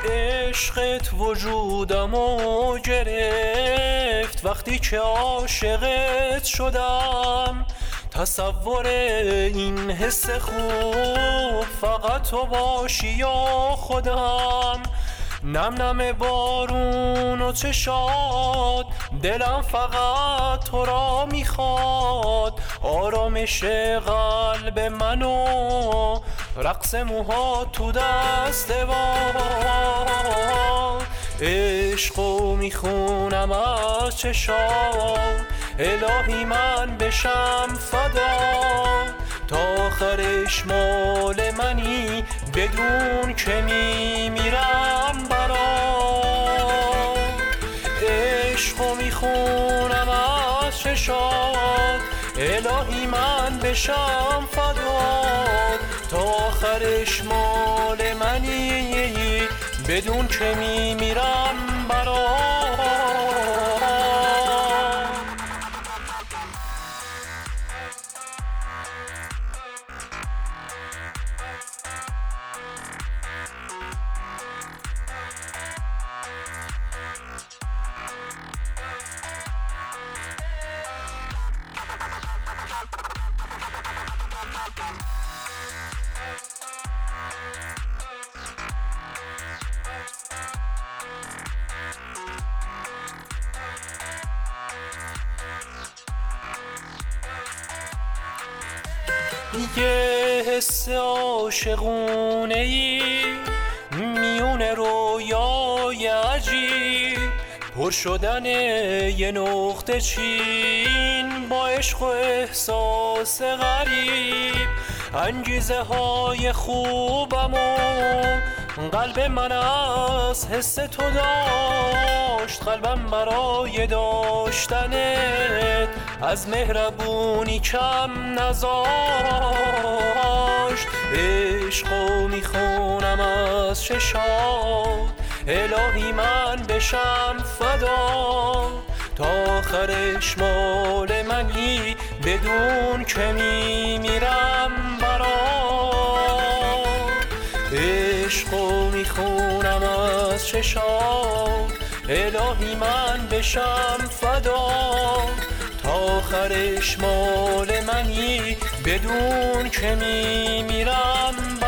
عشقت وجودمو گرفت، وقتی که عاشقت شدم. تصور این حس خوب فقط تو باشی یا خودم. نم نم بارون و چشات، دلم فقط تو را میخواد. آرامش قلب منو، رقص موها تو دست باد. عشقو میخونم از چشات، الهی من بشم فدا. تا آخرش مال منی، بدون که میمیرم برات. عشقو میخونم از چشات، الهی من بشم فدات. تا آخرش مال منی، بدون که میمیرم برات. یه حس عاشقونه‌ای میون رویای عجیب، پر شدن یه نقطه چین با عشق و احساس غریب. انگیزه های خوبمو قلب من از حس تو داشت. قلبم برای داشتنت از مهربونی کم نذاشت. عشقو میخونم از چشات، الهی من بشم فدا. تا آخرش مال منی، بدون که میمیرم برات. عشقو میخونم از چشات، الهی من بشم فدا. تا آخرش مال منی، بدون که میمیرم